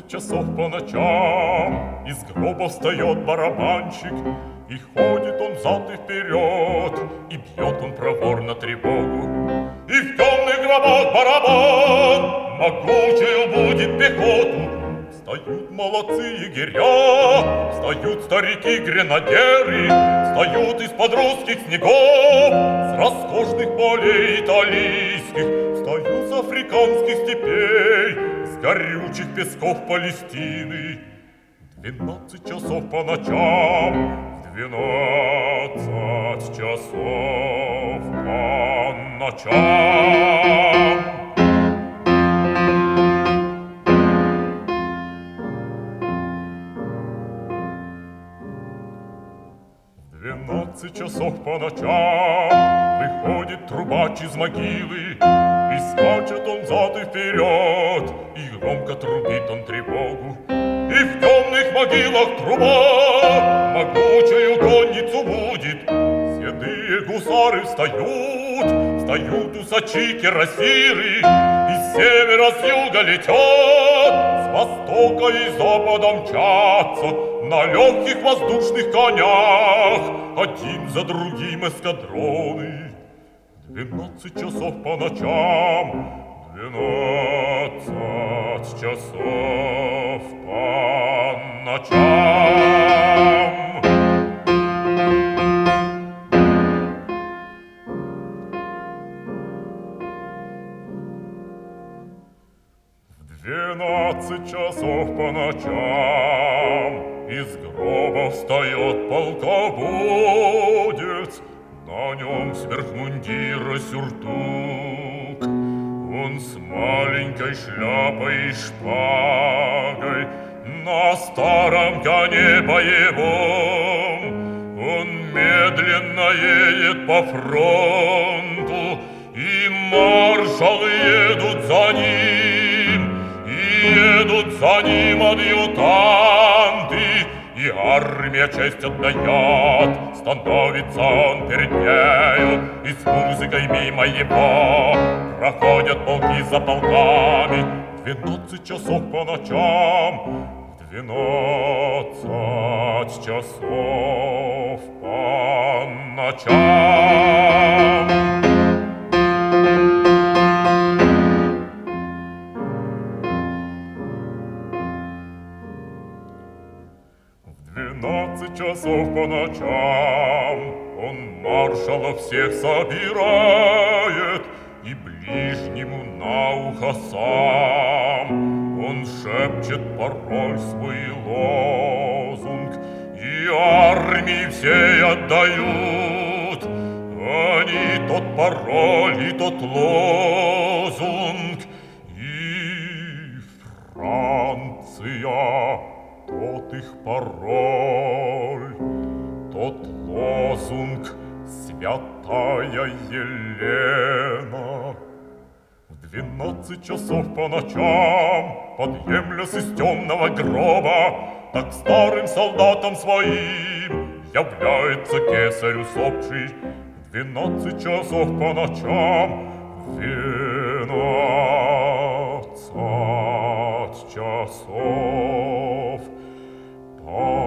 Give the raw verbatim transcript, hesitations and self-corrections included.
двенадцать часов по ночам из гроба встает барабанщик, и ходит он взад и вперед, и бьет он проворно тревогу. И в темных гробах барабан могучую будет пехоту. Встают молодцы егеря, встают старики-гренадеры, встают из-под русских снегов, с роскошных полей италийских, встают с африканских степей, с горючих песков Палестины. Двенадцать часов по ночам, двенадцать часов по ночам. Двенадцать часов по ночам выходит трубач из могилы, и скачет он взад и вперед, и громко трубит он тревогу. И в темных могилах труба могучую конницу будет. Седые гусары встают, встают усачи кирасиры, из севера, с юга летят, с востока и запада мчатся на легких воздушных конях, один за другим эскадроны. Двенадцать часов по ночам, двенадцать часов по ночам. В двенадцать часов по ночам из гроба встает полководец, на нем сверх мундира сюртук. Он с маленькой шляпой и шпагой на старом коне боевом. Он медленно едет по фронту, и маршалы едут за ним, и едут за ним адъютанты, и армия честь отдает. Становится он перед нею, и с музыкой мимо его проходят полки за полками. Двенадцать часов по ночам, двенадцать часов по ночам. Двенадцать часов по ночам он маршалов всех собирает и ближнему на ухо сам он шепчет пароль свой лозунг, и армии всей отдают они тот пароль и тот лозунг. И Франция тот их пароль, тот лозунг, святая Елена. В двенадцать часов по ночам, подъемлясь из темного гроба, так старым солдатам своим является кесарь усопший. В двенадцать часов по ночам, двенадцать часов по